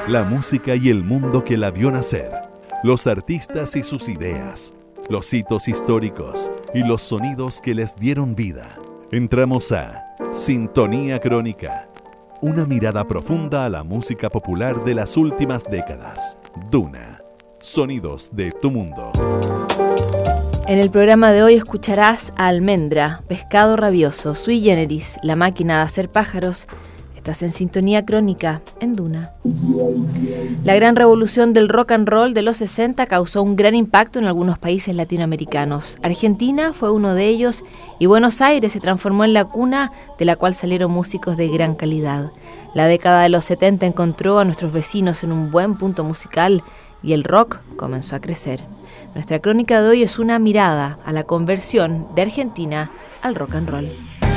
La música y el mundo que la vio nacer, los artistas y sus ideas, los hitos históricos y los sonidos que les dieron vida. Entramos a Sintonía Crónica, una mirada profunda a la música popular de las últimas décadas. Duna, sonidos de tu mundo. En el programa de hoy escucharás a Almendra, Pescado Rabioso, Sui Generis, La Máquina de Hacer Pájaros. Estás en Sintonía Crónica, en Duna. La gran revolución del rock and roll de los 60 causó un gran impacto en algunos países latinoamericanos. Argentina fue uno de ellos y Buenos Aires se transformó en la cuna de la cual salieron músicos de gran calidad. La década de los 70 encontró a nuestros vecinos en un buen punto musical y el rock comenzó a crecer. Nuestra crónica de hoy es una mirada a la conversión de Argentina al rock and roll.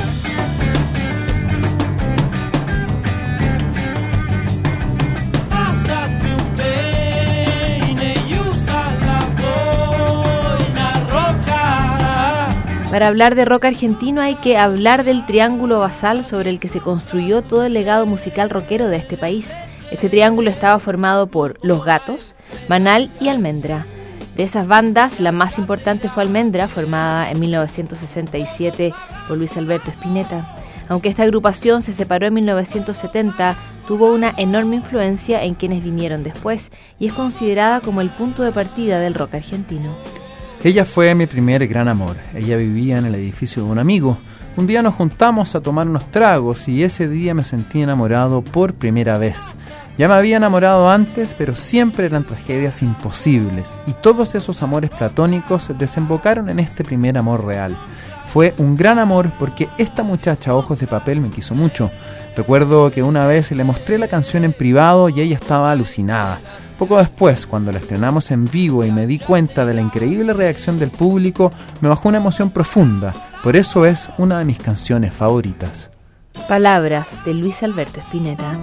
Para hablar de rock argentino hay que hablar del triángulo basal sobre el que se construyó todo el legado musical rockero de este país. Este triángulo estaba formado por Los Gatos, Manal y Almendra. De esas bandas, la más importante fue Almendra, formada en 1967 por Luis Alberto Spinetta. Aunque esta agrupación se separó en 1970, tuvo una enorme influencia en quienes vinieron después y es considerada como el punto de partida del rock argentino. Ella fue mi primer gran amor. Ella vivía en el edificio de un amigo. Un día nos juntamos a tomar unos tragos y ese día me sentí enamorado por primera vez. Ya me había enamorado antes, pero siempre eran tragedias imposibles y todos esos amores platónicos desembocaron en este primer amor real. Fue un gran amor porque esta muchacha Ojos de Papel me quiso mucho. Recuerdo que una vez le mostré la canción en privado y ella estaba alucinada. Poco después, cuando la estrenamos en vivo y me di cuenta de la increíble reacción del público, me bajó una emoción profunda. Por eso es una de mis canciones favoritas. Palabras de Luis Alberto Spinetta.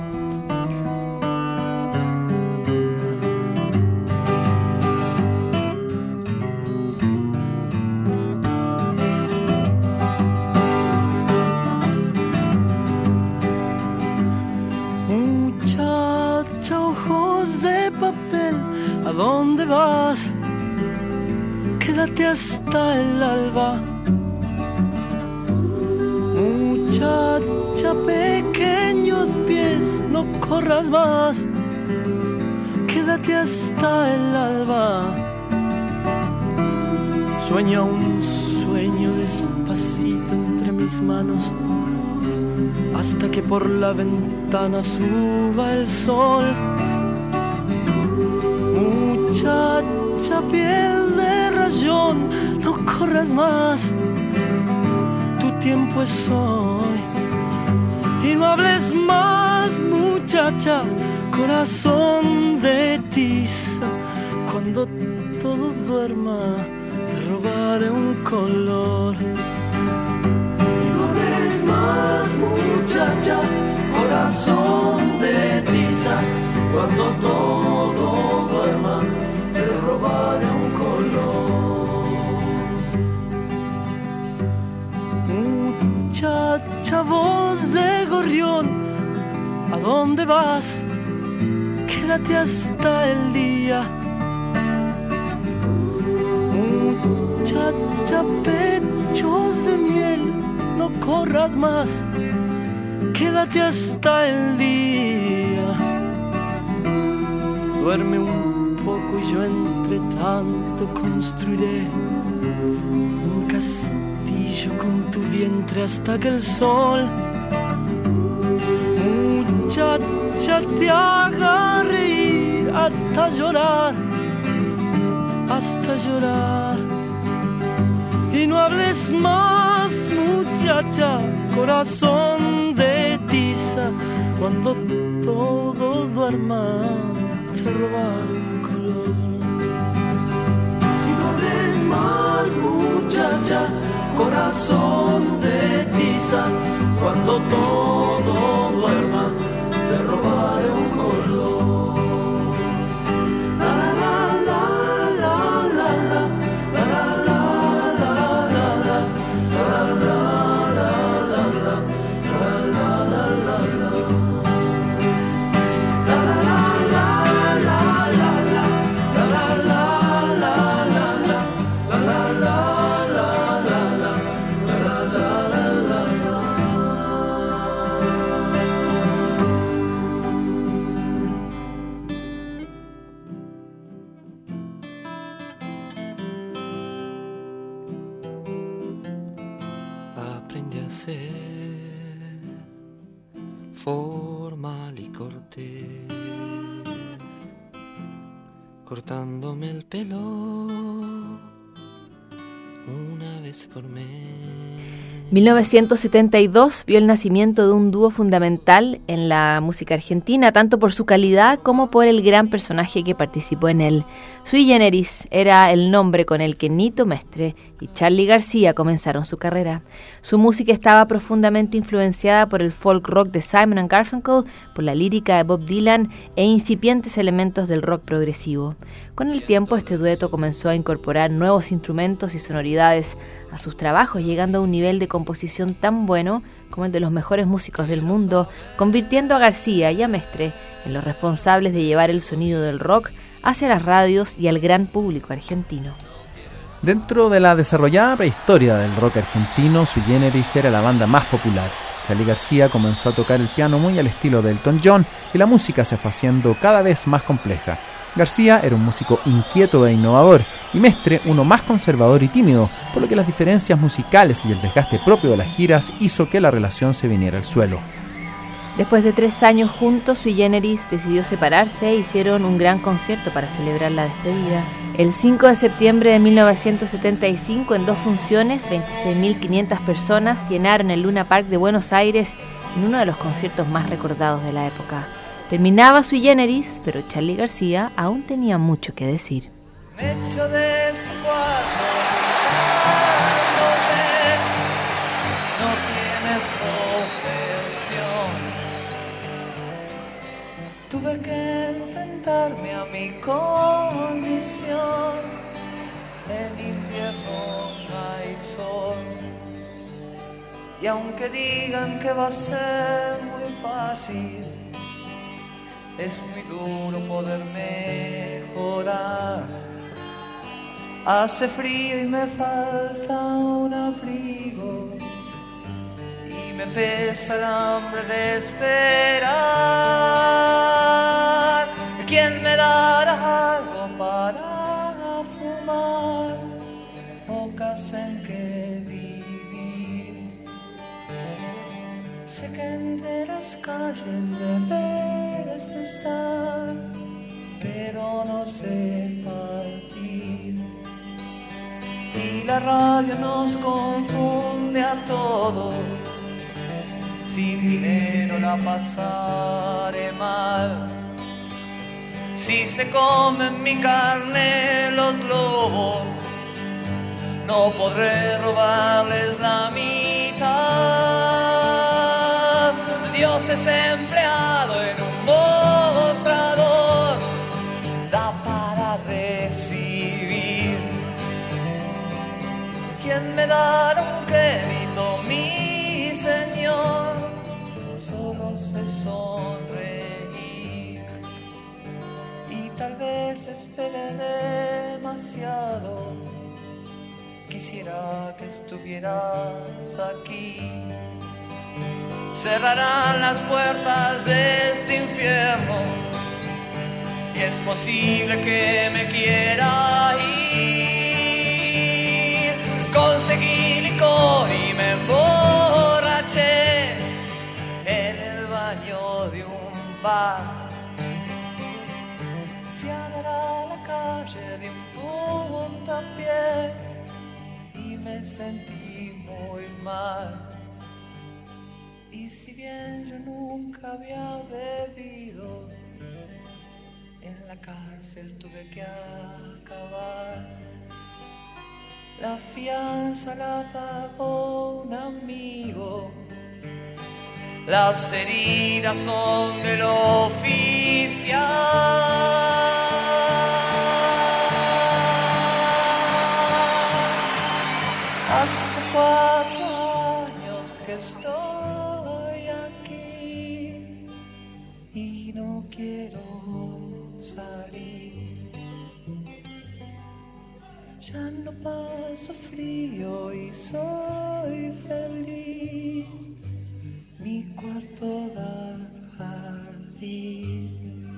¿A dónde vas? Quédate hasta el alba. Muchacha, pequeños pies, no corras más. Quédate hasta el alba. Sueña un sueño despacito entre mis manos, hasta que por la ventana suba el sol. Muchacha, piel de rayón, no corras más, tu tiempo es hoy. Y no hables más, muchacha, corazón de tiza. Cuando todo duerma, te robaré un color. Y no hables más, muchacha, corazón de tiza. Cuando todo duerma, te robaré un color. Muchacha, voz de gorrión, ¿a dónde vas? Quédate hasta el día. Muchacha, pechos de miel, no corras más. Quédate hasta el día. Duerme un poco y yo entre tanto construiré un castillo con tu vientre hasta que el sol, muchacha, te haga reír hasta llorar, hasta llorar. Y no hables más, muchacha, corazón de tiza. Cuando todo duerma, te robar un color. Y no hables más, muchacha, corazón de tiza. Cuando todo duerma, te robaré un color. La la la la la la la la la la la la la la la la. cortándome el pelo una vez por mes. 1972 vio el nacimiento de un dúo fundamental en la música argentina, tanto por su calidad como por el gran personaje que participó en él. Sui Generis era el nombre con el que Nito Mestre y Charly García comenzaron su carrera. Su música estaba profundamente influenciada por el folk rock de Simon & Garfunkel, por la lírica de Bob Dylan e incipientes elementos del rock progresivo. Con el tiempo, este dueto comenzó a incorporar nuevos instrumentos y sonoridades a sus trabajos, llegando a un nivel de composición tan bueno como el de los mejores músicos del mundo, convirtiendo a García y a Mestre en los responsables de llevar el sonido del rock hacia las radios y al gran público argentino. Dentro de la desarrollada prehistoria del rock argentino, Sui Generis era la banda más popular. Charly García comenzó a tocar el piano muy al estilo de Elton John y la música se fue haciendo cada vez más compleja. García era un músico inquieto e innovador y Mestre uno más conservador y tímido, por lo que las diferencias musicales y el desgaste propio de las giras hizo que la relación se viniera al suelo. Después de 3 años juntos, Sui Generis decidió separarse e hicieron un gran concierto para celebrar la despedida. El 5 de septiembre de 1975, en 2 funciones, 26.500 personas llenaron el Luna Park de Buenos Aires en uno de los conciertos más recordados de la época. Terminaba Sui Generis, pero Charly García aún tenía mucho que decir. Me echo de su cuarto, no tienes profesión. Tuve que enfrentarme a mi condición. En invierno no hay sol. Y aunque digan que va a ser muy fácil, es muy duro poder mejorar. Hace frío y me falta un abrigo y me pesa el hambre de esperar. ¿Quién me dará algo para fumar o casa en que vivir? Sé que entre las calles debes estar, pero no sé partir. Y la radio nos confunde a todos. Sin dinero la pasaré mal. Si se comen mi carne los lobos, no podré robarles la mitad. Dios es empleado en un mostrador, da para recibir. ¿Quién me dará un crédito, mi Señor? Solo sé sonreír y tal vez espere demasiado. Quisiera que estuvieras aquí. Cerrarán las puertas de este infierno y es posible que me quiera ir. Conseguí licor y me emborraché en el baño de un bar. Fui a dar a la calle de un puntapié y me sentí muy mal. Y si bien yo nunca había bebido, en la cárcel tuve que acabar. La fianza la pagó un amigo, las heridas son del oficial. Hace 4 años que estoy aquí y no quiero salir. Ya no paso frío y soy feliz. Mi cuarto da jardín.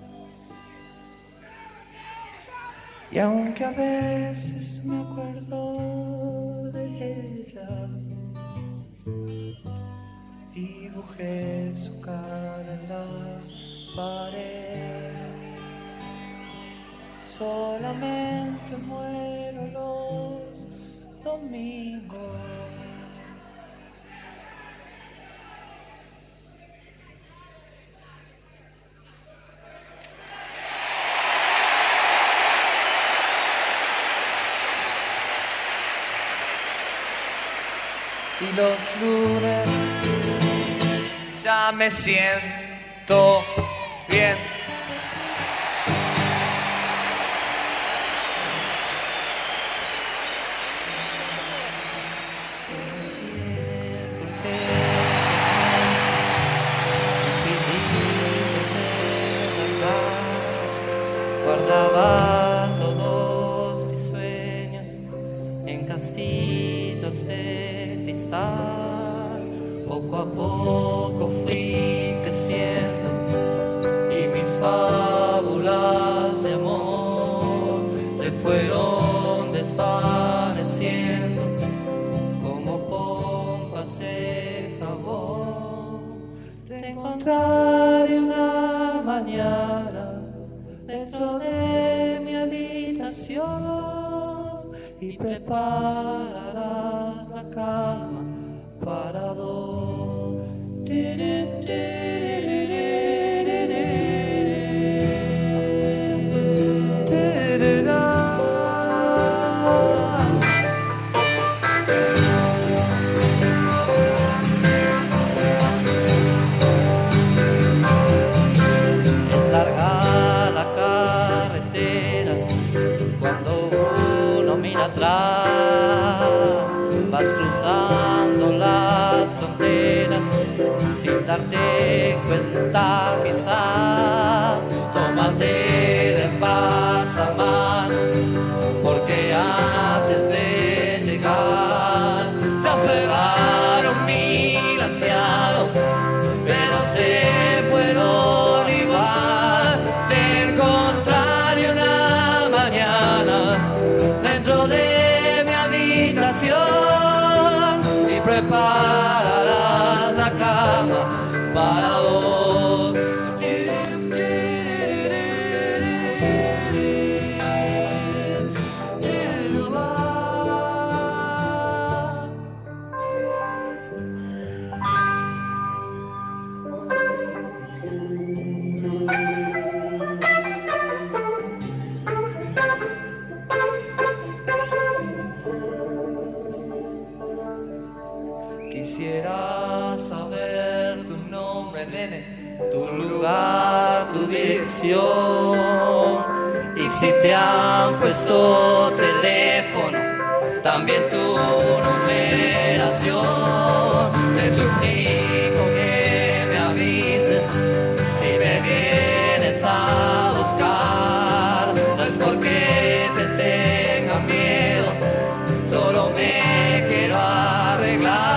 Y aunque a veces me acuerdo de ella, dibujé su cara en la pared. solamente muero los domingos. Y los lunes ya me siento bien. Guardaba todos mis sueños en castillos de cristal. Poco a poco fui creciendo y mis fábulas de amor se fueron desvaneciendo como pompas de jabón. Te encontraré una mañana dentro de mi habitación y prepararás la cama para dos. Atrás, vas cruzando las fronteras sin darte cuenta quizás. Tómate de pasamano porque antes de llegar se aferraron 1000 ancianos, pero se fueron igual. Te encontraré una mañana dentro de y prepararás la cama para dos. Quisiera saber tu nombre, nene, tu lugar, tu dirección. Y si te han puesto teléfono, también tu numeración. Te suplico que me avises si me vienes a buscar. No es porque te tenga miedo, solo me quiero arreglar.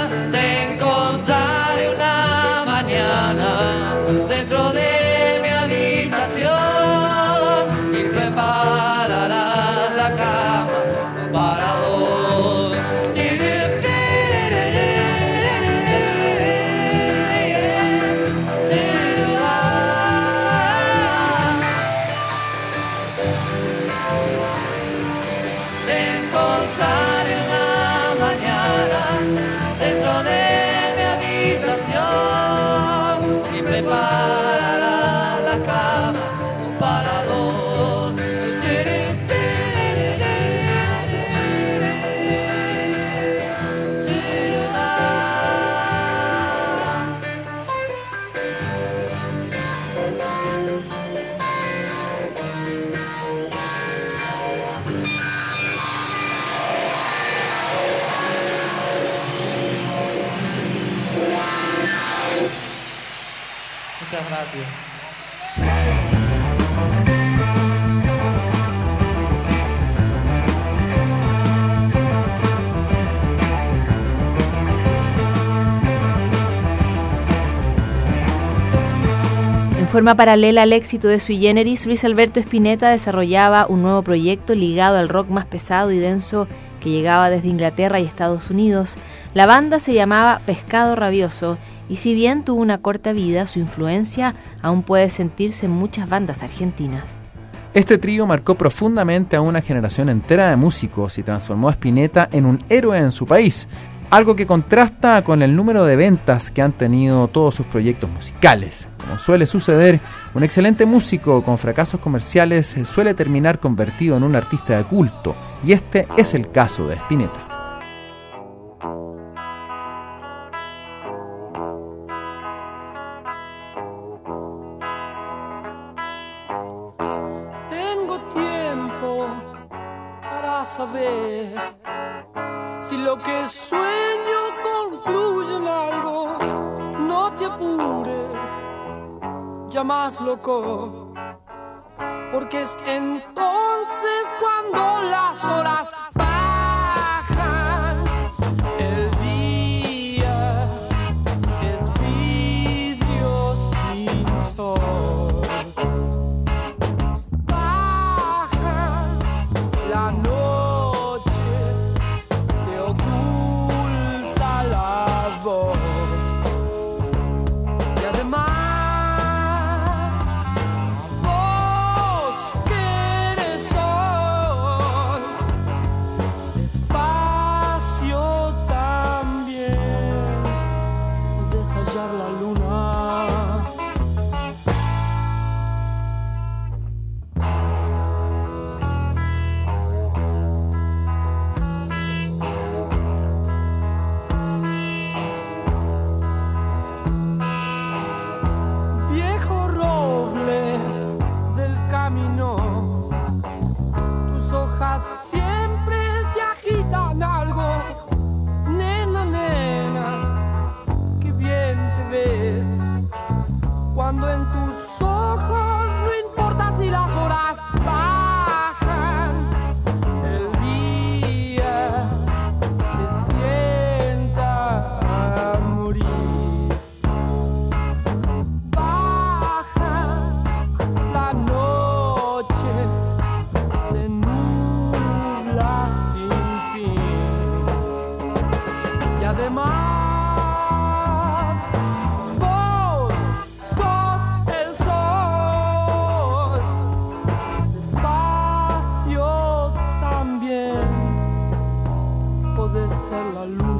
Dentro de mi habitación y prepararás la cama para dos. Te encontraré una mañana dentro de mi habitación y prepararás la cama para dos. Muchas gracias. En forma paralela al éxito de Sui Generis, Luis Alberto Spinetta desarrollaba un nuevo proyecto ligado al rock más pesado y denso que llegaba desde Inglaterra y Estados Unidos. La banda se llamaba Pescado Rabioso y si bien tuvo una corta vida, su influencia aún puede sentirse en muchas bandas argentinas. Este trío marcó profundamente a una generación entera de músicos y transformó a Spinetta en un héroe en su país, algo que contrasta con el número de ventas que han tenido todos sus proyectos musicales. Como suele suceder, un excelente músico con fracasos comerciales suele terminar convertido en un artista de culto, y este es el caso de Spinetta. Tengo tiempo para saber si lo que sueño concluye en algo. No te apures, ya más loco, porque es entonces cuando las horas bajan. El día es vidrio sin sol. Baja la noche, te oculta la voz. Y además vos que eres sol, despacio también puedes hallar la luna. Viejo roble del camino, tus hojas siempre se agitan algo. Nena, nena, qué bien te ves cuando en tus ojos no importa si las horas bajan. El día se sienta a morir. Baja la noche, se nubla sin fin. Y además vos sos el sol, despacio también podés ser la luna.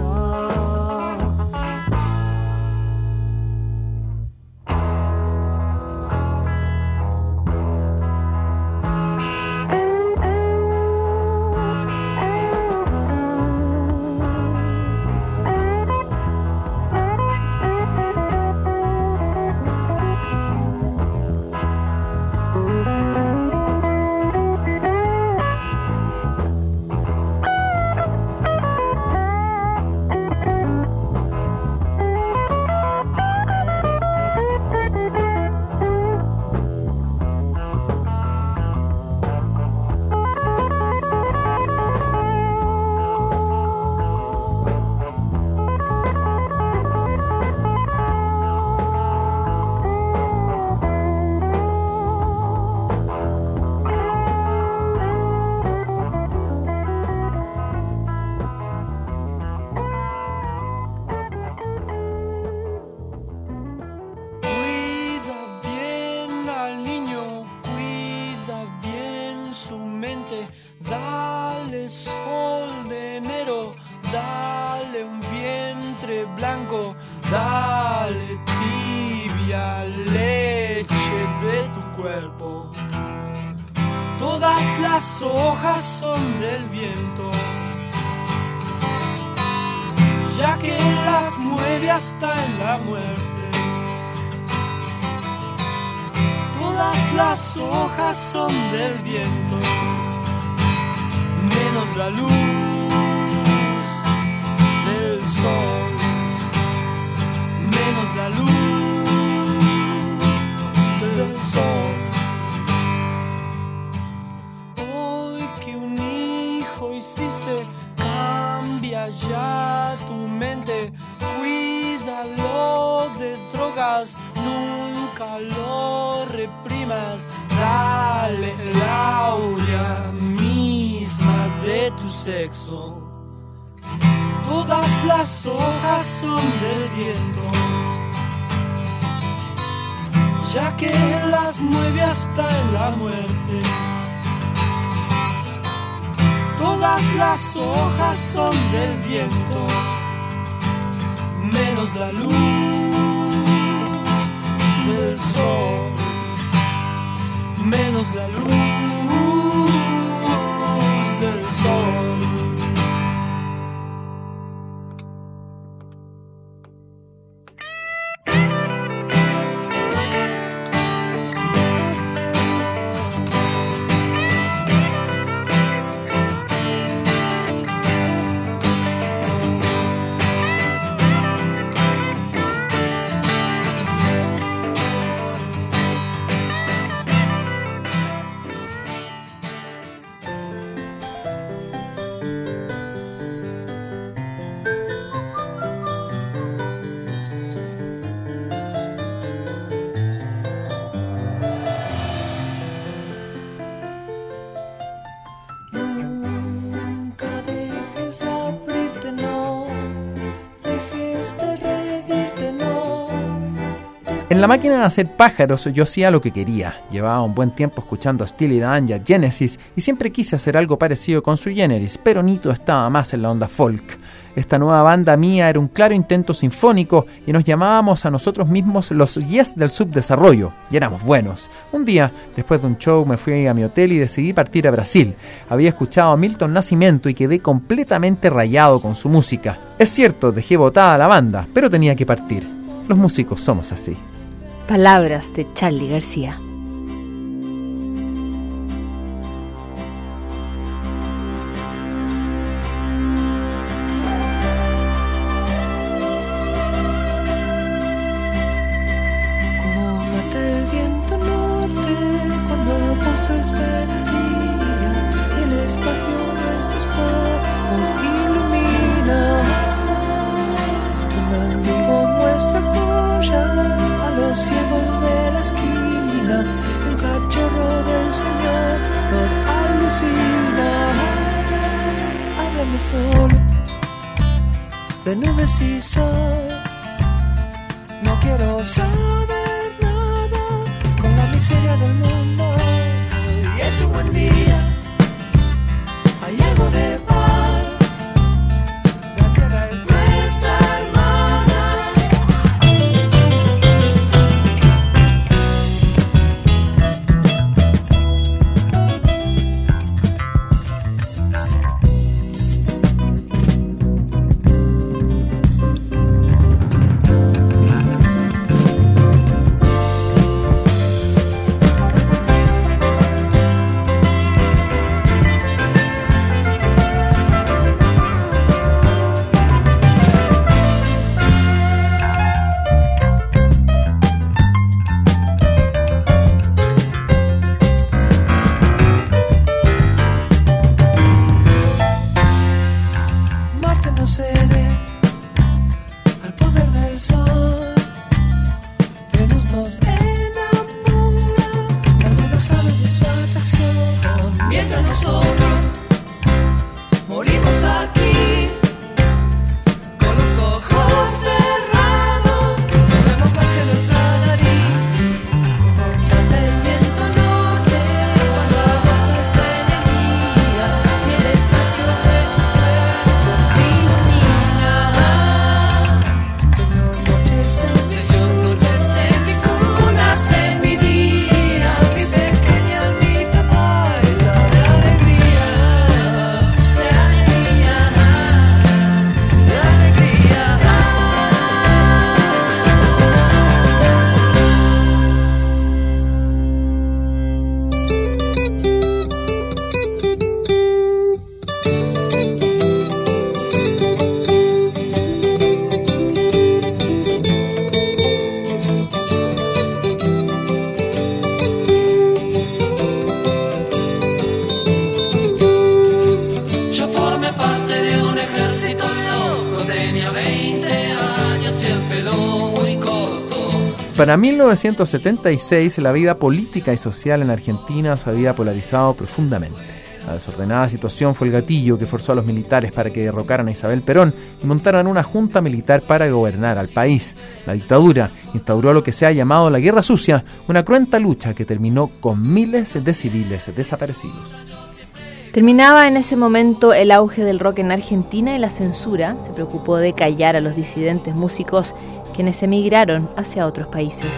Cuida bien al niño, cuida bien su mente, dale sol de enero, dale un vientre blanco, dale tibia leche de tu cuerpo. Todas las hojas son del viento, ya que las mueve hasta en la muerte. Todas las hojas son del viento, menos la luz del sol, menos la luz del sol. Hoy que un hijo hiciste, cambia ya tu mente, cuídalo de drogas, nunca lo reprimas, dale la aurea misma de tu sexo. Todas las hojas son del viento, ya que las mueve hasta en la muerte. Todas las hojas son del viento, menos la luz del sol, menos la luz del sol. En la máquina de hacer pájaros yo hacía lo que quería. Llevaba un buen tiempo escuchando a Steely Dan y a Genesis y siempre quise hacer algo parecido con Sui Generis, pero Nito estaba más en la onda folk. Esta nueva banda mía era un claro intento sinfónico y nos llamábamos a nosotros mismos los Yes del subdesarrollo, y éramos buenos. Un día, después de un show, me fui a mi hotel y decidí partir a Brasil. Había escuchado a Milton Nascimento y quedé completamente rayado con su música. Es cierto, dejé botada la banda, pero tenía que partir. Los músicos somos así. Palabras de Charly García. Solo de nubes y sol, no quiero saber nada con la miseria del mundo. Y es un buen día, hay algo de paz, la tierra es nuestra Para 1976, la vida política y social en Argentina se había polarizado profundamente. La desordenada situación fue el gatillo que forzó a los militares para que derrocaran a Isabel Perón y montaran una junta militar para gobernar al país. La dictadura instauró lo que se ha llamado la Guerra Sucia, una cruenta lucha que terminó con miles de civiles desaparecidos. Terminaba en ese momento el auge del rock en Argentina y la censura se preocupó de callar a los disidentes músicos quienes emigraron hacia otros países.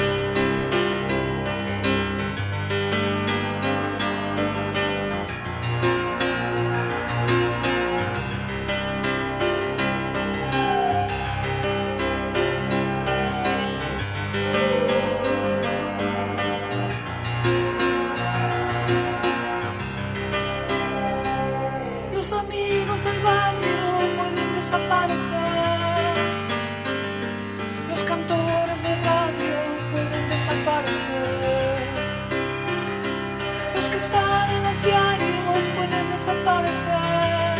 Los amigos del barrio pueden desaparecer. Los cantores de radio pueden desaparecer. Los que están en los diarios pueden desaparecer.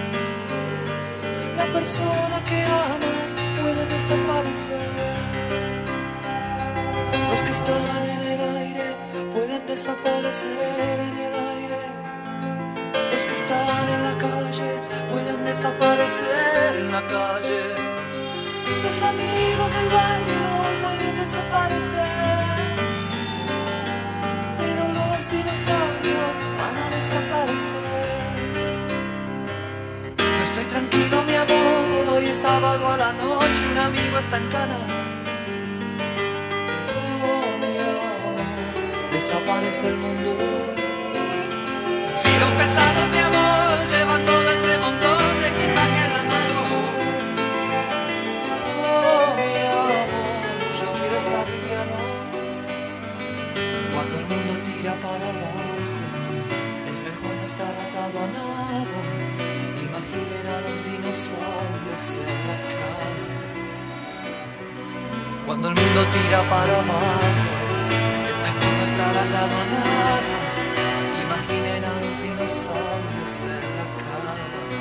La persona que amas puede desaparecer. Los que están en el aire pueden desaparecer en el aire. Los que están en la calle pueden desaparecer en la calle. Los amigos del barrio pueden desaparecer, pero los dinosaurios van a desaparecer. No estoy tranquilo, mi amor, hoy es sábado a la noche, un amigo está en cana. Oh, mi amor, desaparece el mundo. Si los pesados, mi amor, llevan todo ese montón de equipaje en la mano. Oh, mi amor, yo quiero estar liviano. Cuando el mundo tira para abajo, es mejor no estar atado a nada. Imaginen a los dinosaurios en la cama. Cuando el mundo tira para abajo, es mejor no estar atado a nada. Imaginen a los dinosaurios en la cama.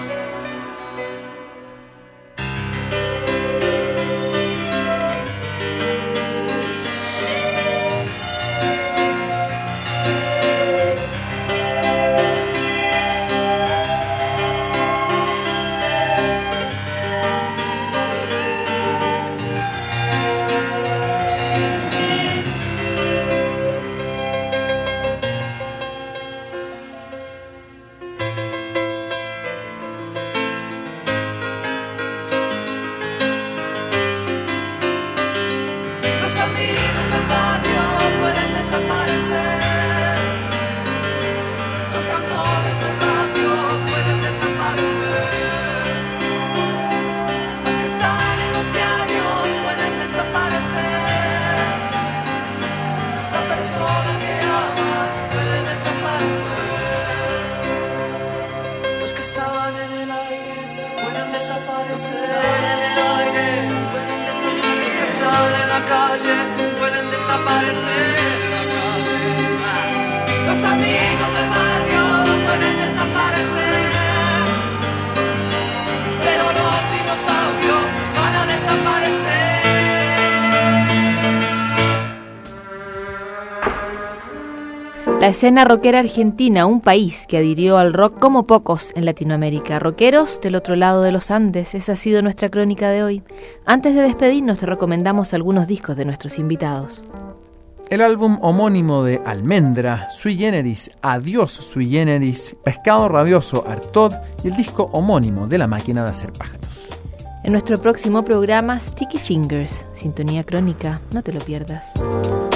La escena rockera argentina, un país que adhirió al rock como pocos en Latinoamérica. Rockeros del otro lado de los Andes, esa ha sido nuestra crónica de hoy. Antes de despedirnos te recomendamos algunos discos de nuestros invitados. El álbum homónimo de Almendra, Sui Generis, Adiós Sui Generis, Pescado Rabioso, Artaud y el disco homónimo de La Máquina de Hacer Pájaros. En nuestro próximo programa, Sticky Fingers, Sintonía Crónica, no te lo pierdas.